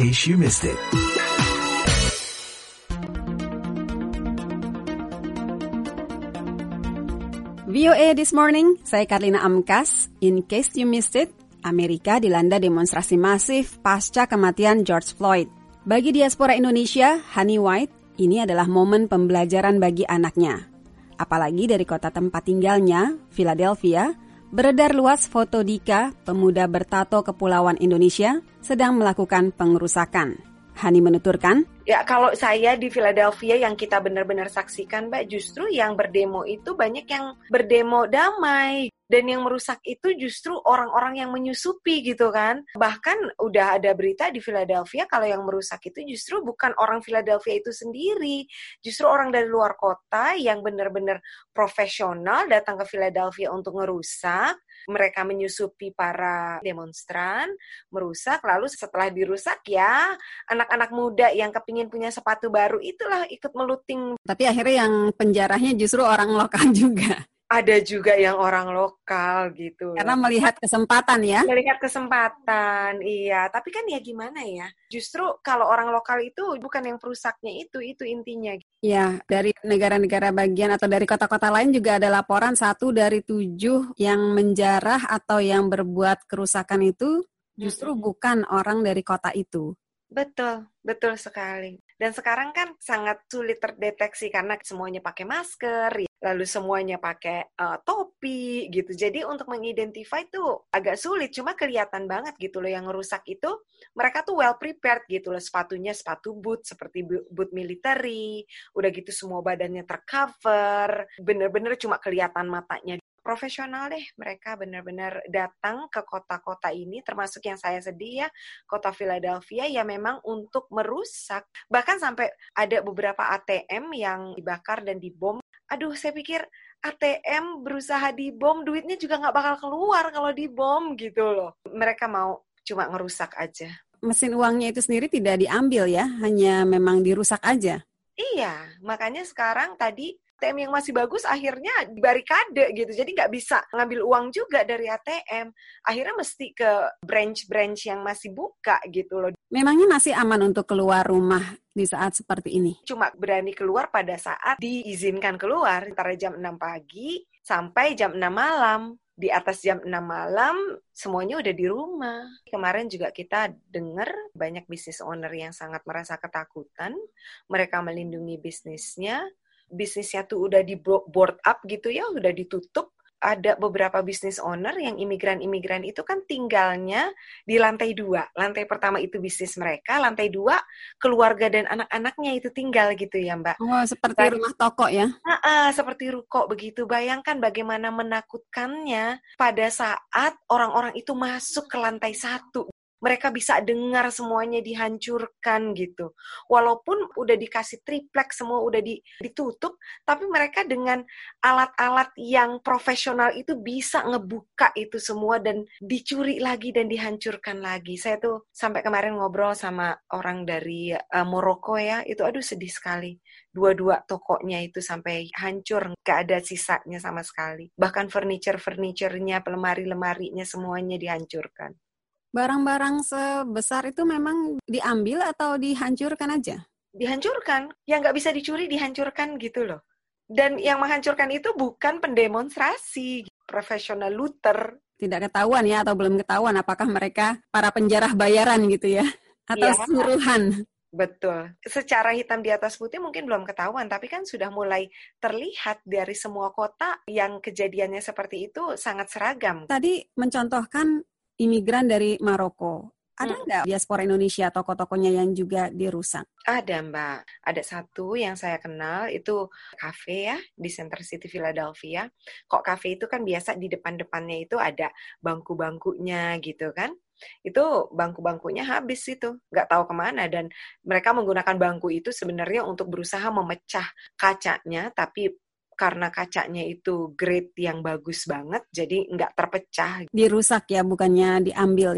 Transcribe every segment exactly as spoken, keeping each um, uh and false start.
case you missed it. V O A This Morning, saya Karlina Amkas. In case you missed it, Amerika dilanda demonstrasi masif pasca kematian George Floyd. Bagi diaspora Indonesia, Honey White, ini adalah momen pembelajaran bagi anaknya. Apalagi dari kota tempat tinggalnya, Philadelphia, beredar luas foto Dika, pemuda bertato kepulauan Indonesia, sedang melakukan pengerusakan. Hani menuturkan, ya kalau saya di Philadelphia yang kita benar-benar saksikan, Mbak, justru yang berdemo itu banyak yang berdemo damai. Dan yang merusak itu justru orang-orang yang menyusupi gitu kan. Bahkan udah ada berita di Philadelphia kalau yang merusak itu justru bukan orang Philadelphia itu sendiri. Justru orang dari luar kota yang benar-benar profesional datang ke Philadelphia untuk ngerusak. Mereka menyusupi para demonstran, merusak, lalu setelah dirusak ya anak-anak muda yang kepingin punya sepatu baru itulah ikut meluting. Tapi akhirnya yang penjarahnya justru orang lokal juga. Ada juga yang orang lokal gitu. Karena melihat kesempatan ya. Melihat kesempatan, iya. Tapi kan ya gimana ya, justru kalau orang lokal itu bukan yang perusaknya itu, itu intinya. Ya, dari negara-negara bagian atau dari kota-kota lain juga ada laporan satu dari tujuh yang menjarah atau yang berbuat kerusakan itu justru hmm. bukan orang dari kota itu. Betul, betul sekali. Dan sekarang kan sangat sulit terdeteksi karena semuanya pakai masker, lalu semuanya pakai uh, topi gitu. Jadi untuk mengidentify tuh agak sulit, cuma kelihatan banget gitu loh yang ngerusak itu. Mereka tuh well prepared gitu loh, sepatunya sepatu boot seperti boot military, udah gitu semua badannya tercover, bener-bener cuma kelihatan matanya. Profesional deh, mereka benar-benar datang ke kota-kota ini, termasuk yang saya sedih ya, kota Philadelphia, ya memang untuk merusak. Bahkan sampai ada beberapa A T M yang dibakar dan dibom. Aduh, saya pikir A T M berusaha dibom, duitnya juga nggak bakal keluar kalau dibom gitu loh. Mereka mau cuma ngerusak aja. Mesin uangnya itu sendiri tidak diambil ya, hanya memang dirusak aja. Iya, makanya sekarang tadi A T M yang masih bagus akhirnya barikade gitu, jadi nggak bisa ngambil uang juga dari A T M. Akhirnya mesti ke branch-branch yang masih buka gitu loh. Memangnya masih aman untuk keluar rumah di saat seperti ini? Cuma berani keluar pada saat diizinkan keluar, antara jam enam pagi sampai jam enam malam. Di atas jam enam malam semuanya udah di rumah. Kemarin juga kita dengar banyak business owner yang sangat merasa ketakutan. Mereka melindungi bisnisnya. Bisnisnya tuh udah di board up gitu ya, udah ditutup. Ada beberapa business owner yang imigran-imigran itu kan tinggalnya di lantai dua. Lantai pertama itu bisnis mereka, lantai dua keluarga dan anak-anaknya itu tinggal gitu ya Mbak. Oh, seperti Dan, rumah toko ya? Uh, uh, seperti ruko begitu. Bayangkan bagaimana menakutkannya pada saat orang-orang itu masuk ke lantai satu. Mereka bisa dengar semuanya dihancurkan gitu. Walaupun udah dikasih triplek, semua udah ditutup, tapi mereka dengan alat-alat yang profesional itu bisa ngebuka itu semua dan dicuri lagi dan dihancurkan lagi. Saya tuh sampai kemarin ngobrol sama orang dari uh, Maroko ya, itu aduh sedih sekali. Dua-dua tokonya itu sampai hancur, gak ada sisanya sama sekali. Bahkan furniture-furniturnya, lemari-lemarinya semuanya dihancurkan. Barang-barang sebesar itu memang diambil atau dihancurkan aja? Dihancurkan. Yang nggak bisa dicuri dihancurkan gitu loh. Dan yang menghancurkan itu bukan pendemonstrasi. Profesional looter. Tidak ketahuan ya atau belum ketahuan apakah mereka para penjarah bayaran gitu ya? Atau ya, suruhan? Betul. Secara hitam di atas putih mungkin belum ketahuan, tapi kan sudah mulai terlihat dari semua kota yang kejadiannya seperti itu sangat seragam. Tadi mencontohkan imigran dari Maroko. Ada nggak hmm. diaspora Indonesia toko-tokonya yang juga dirusak? Ada Mbak. Ada satu yang saya kenal itu kafe ya di Center City Philadelphia. Kok kafe itu kan biasa di depan-depannya itu ada bangku-bangkunya gitu kan. Itu bangku-bangkunya habis itu. Nggak tahu kemana dan mereka menggunakan bangku itu sebenarnya untuk berusaha memecah kacanya tapi karena kacanya itu grade yang bagus banget, jadi nggak terpecah. Dirusak ya, bukannya diambil ya?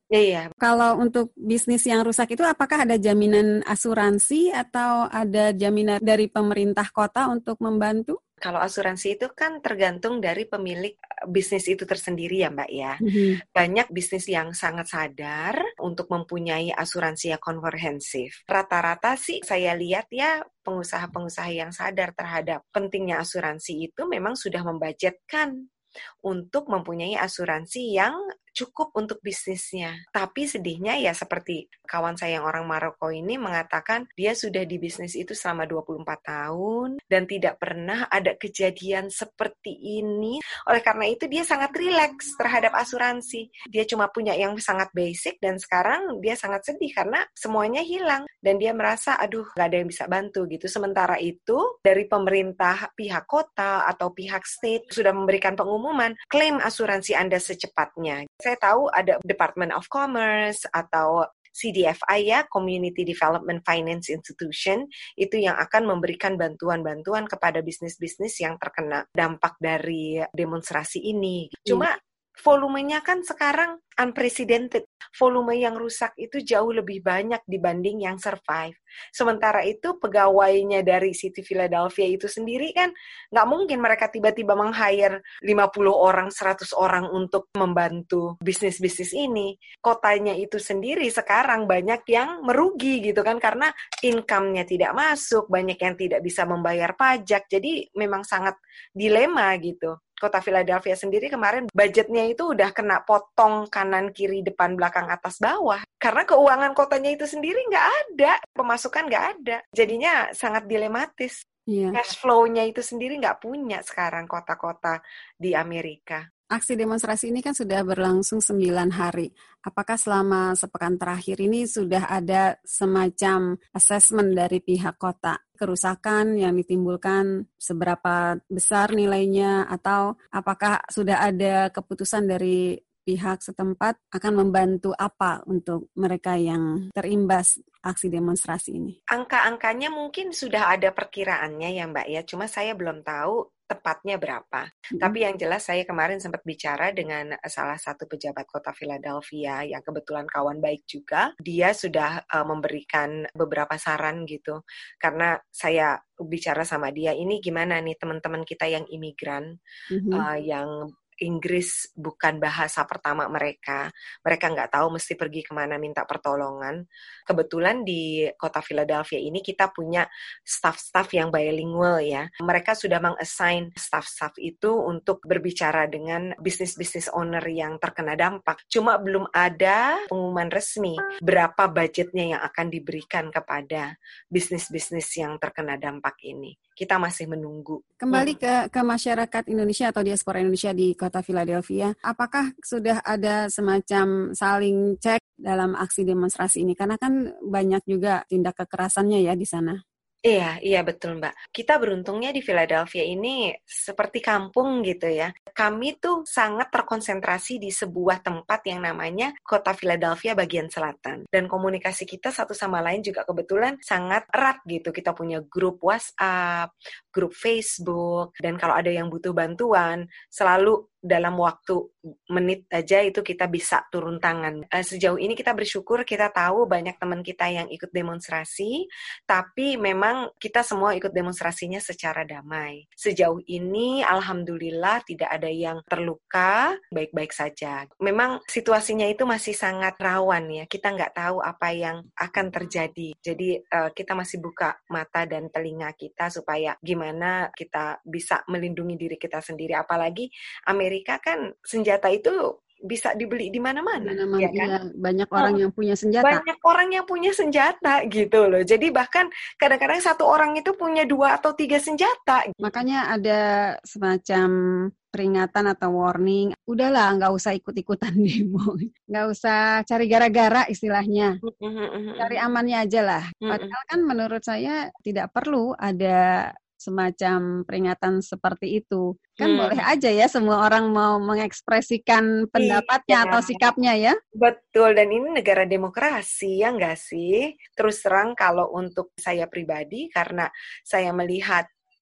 Iya. Kalau untuk bisnis yang rusak itu apakah ada jaminan asuransi atau ada jaminan dari pemerintah kota untuk membantu? Kalau asuransi itu kan tergantung dari pemilik bisnis itu tersendiri ya Mbak ya. Mm-hmm. Banyak bisnis yang sangat sadar untuk mempunyai asuransi yang komprehensif. Rata-rata sih saya lihat ya pengusaha-pengusaha yang sadar terhadap pentingnya asuransi itu memang sudah membudgetkan untuk mempunyai asuransi yang cukup untuk bisnisnya. Tapi sedihnya ya seperti kawan saya yang orang Maroko ini mengatakan dia sudah di bisnis itu selama dua puluh empat tahun dan tidak pernah ada kejadian seperti ini. Oleh karena itu dia sangat rileks terhadap asuransi. Dia cuma punya yang sangat basic dan sekarang dia sangat sedih karena semuanya hilang. Dan dia merasa aduh gak ada yang bisa bantu gitu. Sementara itu dari pemerintah pihak kota atau pihak state sudah memberikan pengumuman klaim asuransi Anda secepatnya. Saya tahu ada Department of Commerce atau C D F I ya, Community Development Finance Institution, itu yang akan memberikan bantuan-bantuan kepada bisnis-bisnis yang terkena dampak dari demonstrasi ini. Cuma volumenya kan sekarang unprecedented. Volume yang rusak itu jauh lebih banyak dibanding yang survive. Sementara itu pegawainya dari City Philadelphia itu sendiri kan nggak mungkin mereka tiba-tiba meng-hire lima puluh orang, seratus orang untuk membantu bisnis-bisnis ini. Kotanya itu sendiri sekarang banyak yang merugi gitu kan karena income-nya tidak masuk, banyak yang tidak bisa membayar pajak. Jadi memang sangat dilema gitu. Kota Philadelphia sendiri kemarin budgetnya itu udah kena potong kanan, kiri, depan, belakang, atas, bawah. Karena keuangan kotanya itu sendiri nggak ada, pemasukan nggak ada. Jadinya sangat dilematis. Yeah. Cash flow-nya itu sendiri nggak punya sekarang kota-kota di Amerika. Aksi demonstrasi ini kan sudah berlangsung sembilan hari. Apakah selama sepekan terakhir ini sudah ada semacam assessment dari pihak kota? Kerusakan yang ditimbulkan seberapa besar nilainya? Atau apakah sudah ada keputusan dari pihak setempat akan membantu apa untuk mereka yang terimbas aksi demonstrasi ini? Angka-angkanya mungkin sudah ada perkiraannya ya Mbak ya, cuma saya belum tahu tepatnya berapa. Mm-hmm. Tapi yang jelas saya kemarin sempat bicara dengan salah satu pejabat kota Philadelphia yang kebetulan kawan baik juga. Dia sudah uh, memberikan beberapa saran gitu. Karena saya bicara sama dia, ini gimana nih teman-teman kita yang imigran, mm-hmm. uh, yang Inggris bukan bahasa pertama mereka. Mereka nggak tahu mesti pergi kemana minta pertolongan. Kebetulan di kota Philadelphia ini kita punya staff-staff yang bilingual ya. Mereka sudah meng-assign staff-staff itu untuk berbicara dengan bisnis-bisnis owner yang terkena dampak. Cuma belum ada pengumuman resmi berapa budgetnya yang akan diberikan kepada bisnis-bisnis yang terkena dampak ini. Kita masih menunggu. Kembali ke, ke masyarakat Indonesia atau diaspora Indonesia di kota Philadelphia, apakah sudah ada semacam saling cek dalam aksi demonstrasi ini? Karena kan banyak juga tindak kekerasannya ya di sana. Iya, iya betul Mbak. Kita beruntungnya di Philadelphia ini seperti kampung gitu ya. Kami tuh sangat terkonsentrasi di sebuah tempat yang namanya Kota Philadelphia bagian selatan. Dan komunikasi kita satu sama lain juga kebetulan sangat erat gitu. Kita punya grup WhatsApp, grup Facebook, dan kalau ada yang butuh bantuan, selalu dalam waktu menit aja itu kita bisa turun tangan. Uh, sejauh ini kita bersyukur kita tahu banyak teman kita yang ikut demonstrasi, tapi memang kita semua ikut demonstrasinya secara damai. Sejauh ini alhamdulillah tidak ada yang terluka, baik-baik saja. Memang situasinya itu masih sangat rawan ya, kita nggak tahu apa yang akan terjadi. Jadi uh, kita masih buka mata dan telinga kita supaya gimana kita bisa melindungi diri kita sendiri, apalagi Amerika Amerika kan senjata itu bisa dibeli di mana-mana, mana-mana ya kan? Ya, banyak orang oh, yang punya senjata. Banyak orang yang punya senjata gitu loh. Jadi bahkan kadang-kadang satu orang itu punya dua atau tiga senjata. Makanya ada semacam peringatan atau warning. Udahlah, nggak usah ikut-ikutan demo, nggak usah cari gara-gara istilahnya. Cari amannya aja lah. Padahal kan menurut saya tidak perlu ada semacam peringatan seperti itu. Kan hmm. boleh aja ya semua orang mau mengekspresikan pendapatnya iya. atau sikapnya ya. Betul, dan ini negara demokrasi ya nggak sih? Terus terang kalau untuk saya pribadi, karena saya melihat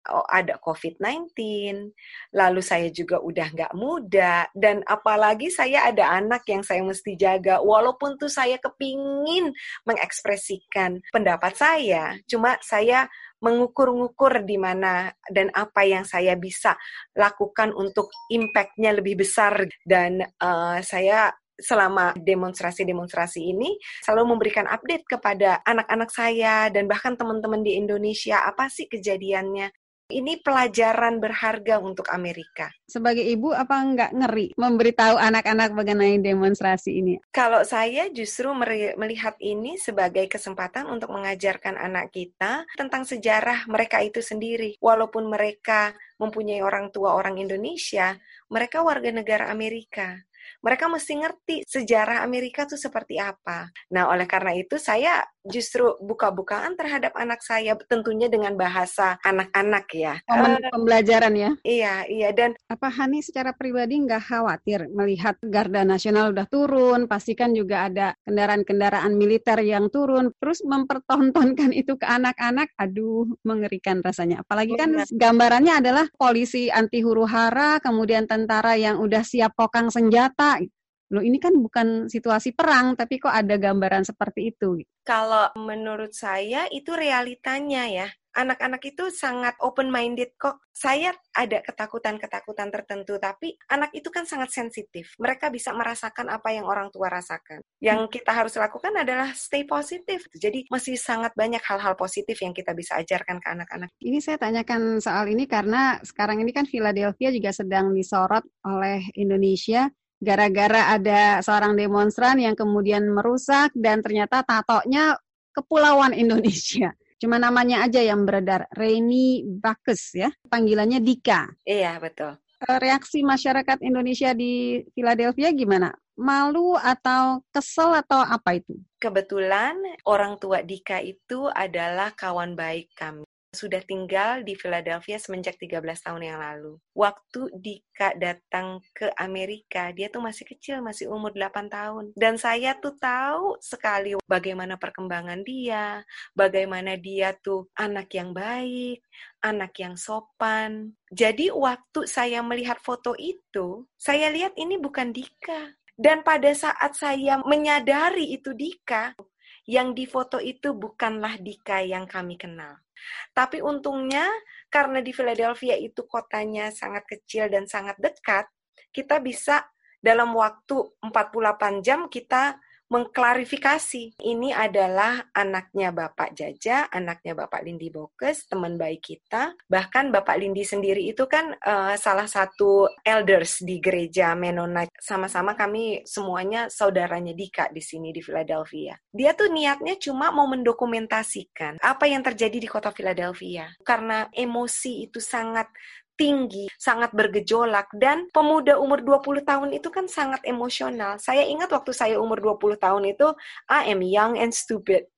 oh, ada covid sembilan belas, lalu saya juga udah nggak muda, dan apalagi saya ada anak yang saya mesti jaga, walaupun tuh saya kepingin mengekspresikan pendapat saya, cuma saya mengukur-ngukur di mana dan apa yang saya bisa lakukan untuk impact-nya lebih besar. Dan uh, saya selama demonstrasi-demonstrasi ini selalu memberikan update kepada anak-anak saya dan bahkan teman-teman di Indonesia, apa sih kejadiannya. Ini pelajaran berharga untuk Amerika. Sebagai ibu, apa nggak ngeri memberitahu anak-anak mengenai demonstrasi ini? Kalau saya justru melihat ini sebagai kesempatan untuk mengajarkan anak kita tentang sejarah mereka itu sendiri. Walaupun mereka mempunyai orang tua orang Indonesia, mereka warga negara Amerika. Mereka mesti ngerti sejarah Amerika itu seperti apa. Nah, oleh karena itu saya justru buka-bukaan terhadap anak saya, tentunya dengan bahasa anak-anak ya. Momen uh, pembelajaran ya? Iya, iya. Dan apa Hani secara pribadi nggak khawatir melihat Garda Nasional udah turun, pastikan juga ada kendaraan-kendaraan militer yang turun, terus mempertontonkan itu ke anak-anak, aduh mengerikan rasanya. Apalagi kan benar. Gambarannya adalah polisi anti huru-hara, kemudian tentara yang udah siap kokang senjata. Loh, ini kan bukan situasi perang, tapi kok ada gambaran seperti itu? Kalau menurut saya itu realitanya ya. Anak-anak itu sangat open-minded kok. Saya ada ketakutan-ketakutan tertentu, tapi anak itu kan sangat sensitif. Mereka bisa merasakan apa yang orang tua rasakan. Yang kita harus lakukan adalah stay positif. Jadi masih sangat banyak hal-hal positif yang kita bisa ajarkan ke anak-anak. Ini saya tanyakan soal ini karena sekarang ini kan Philadelphia juga sedang disorot oleh Indonesia. Gara-gara ada seorang demonstran yang kemudian merusak dan ternyata tatonya Kepulauan Indonesia. Cuma namanya aja yang beredar, Reni Bacchus ya, panggilannya Dika. Iya, betul. Reaksi masyarakat Indonesia di Philadelphia gimana? Malu atau kesel atau apa itu? Kebetulan orang tua Dika itu adalah kawan baik kami. Sudah tinggal di Philadelphia semenjak tiga belas tahun yang lalu. Waktu Dika datang ke Amerika, dia tuh masih kecil, masih umur delapan tahun. Dan saya tuh tahu sekali bagaimana perkembangan dia, bagaimana dia tuh anak yang baik, anak yang sopan. Jadi waktu saya melihat foto itu, saya lihat ini bukan Dika. Dan pada saat saya menyadari itu Dika, yang di foto itu bukanlah Dika yang kami kenal. Tapi untungnya karena di Philadelphia itu kotanya sangat kecil dan sangat dekat, kita bisa dalam waktu empat puluh delapan jam kita mengklarifikasi. Ini adalah anaknya Bapak Jaja, anaknya Bapak Lindy Bacchus, teman baik kita. Bahkan Bapak Lindy sendiri itu kan uh, salah satu elders di gereja Mennonite. Sama-sama kami semuanya saudaranya Dika di sini di Philadelphia. Dia tuh niatnya cuma mau mendokumentasikan apa yang terjadi di kota Philadelphia. Karena emosi itu sangat tinggi, sangat bergejolak, dan pemuda umur dua puluh tahun itu kan sangat emosional. Saya ingat waktu saya umur dua puluh tahun itu, I am young and stupid.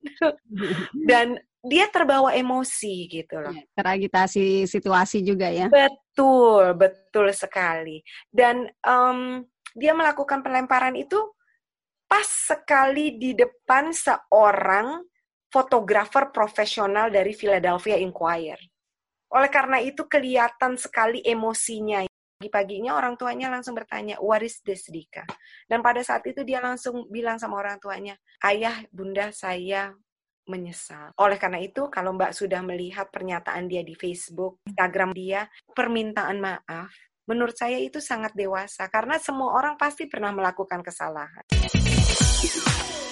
Dan dia terbawa emosi gitu loh. Teragitasi situasi juga ya. Betul, betul sekali. Dan um, dia melakukan pelemparan itu pas sekali di depan seorang fotografer profesional dari Philadelphia Inquirer. Oleh karena itu kelihatan sekali emosinya. Pagi-paginya orang tuanya langsung bertanya, what is this, Dika? Dan pada saat itu dia langsung bilang sama orang tuanya, ayah, bunda, saya menyesal. Oleh karena itu, kalau Mbak sudah melihat pernyataan dia di Facebook, Instagram dia, permintaan maaf, menurut saya itu sangat dewasa. Karena semua orang pasti pernah melakukan kesalahan.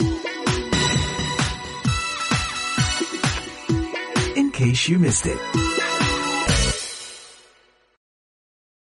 In case you missed it.